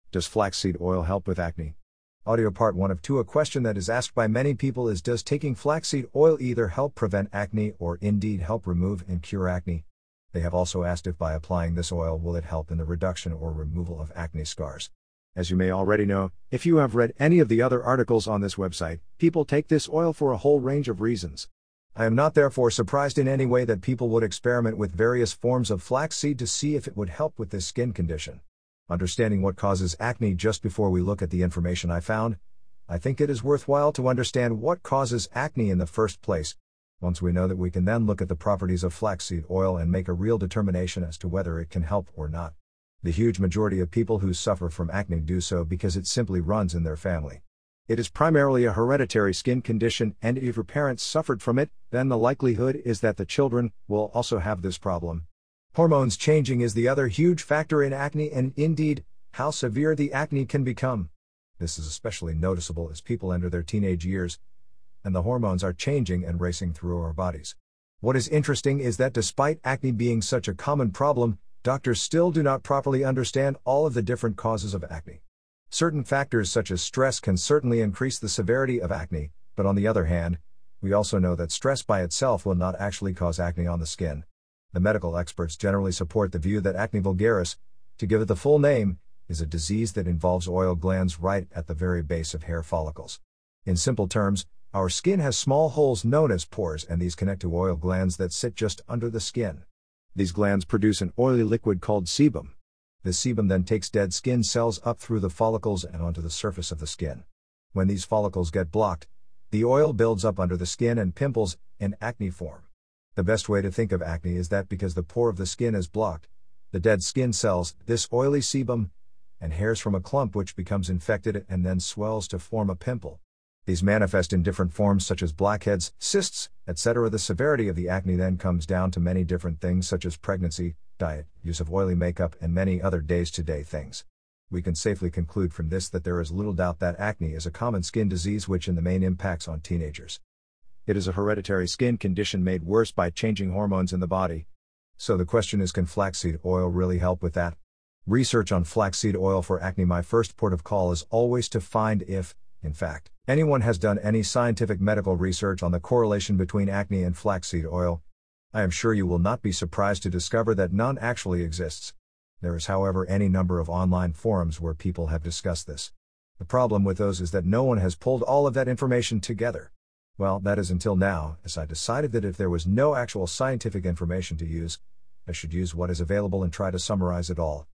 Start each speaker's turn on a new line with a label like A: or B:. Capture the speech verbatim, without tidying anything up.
A: Does flaxseed oil help with acne? Audio part one of two. A question that is asked by many people is, does taking flaxseed oil either help prevent acne or indeed help remove and cure acne? They have also asked if by applying this oil will it help in the reduction or removal of acne scars. As you may already know, if you have read any of the other articles on this website, people take this oil for a whole range of reasons. I am not therefore surprised in any way that people would experiment with various forms of flaxseed to see if it would help with this skin condition. Understanding what causes acne. Just before we look at the information I found, I think it is worthwhile to understand what causes acne in the first place. Once we know that, we can then look at the properties of flaxseed oil and make a real determination as to whether it can help or not. The huge majority of people who suffer from acne do so because it simply runs in their family. It is primarily a hereditary skin condition, and if your parents suffered from it, then the likelihood is that the children will also have this problem. Hormones changing is the other huge factor in acne, and indeed, how severe the acne can become. This is especially noticeable as people enter their teenage years, and the hormones are changing and racing through our bodies. What is interesting is that despite acne being such a common problem, doctors still do not properly understand all of the different causes of acne. Certain factors such as stress can certainly increase the severity of acne, but on the other hand, we also know that stress by itself will not actually cause acne on the skin. The medical experts generally support the view that acne vulgaris, to give it the full name, is a disease that involves oil glands right at the very base of hair follicles. In simple terms, our skin has small holes known as pores, and these connect to oil glands that sit just under the skin. These glands produce an oily liquid called sebum. This sebum then takes dead skin cells up through the follicles and onto the surface of the skin. When these follicles get blocked, the oil builds up under the skin and pimples and acne form. The best way to think of acne is that because the pore of the skin is blocked, the dead skin cells, this oily sebum, and hairs from a clump which becomes infected and then swells to form a pimple. These manifest in different forms such as blackheads, cysts, et cetera. The severity of the acne then comes down to many different things such as pregnancy, diet, use of oily makeup, and many other days-to-day things. We can safely conclude from this that there is little doubt that acne is a common skin disease which in the main impacts on teenagers. It is a hereditary skin condition made worse by changing hormones in the body. So the question is, can flaxseed oil really help with that? Research on flaxseed oil for acne. My first port of call is always to find if, in fact, anyone has done any scientific medical research on the correlation between acne and flaxseed oil. I am sure you will not be surprised to discover that none actually exists. There is, however, any number of online forums where people have discussed this. The problem with those is that no one has pulled all of that information together. Well, that is until now, as I decided that if there was no actual scientific information to use, I should use what is available and try to summarize it all.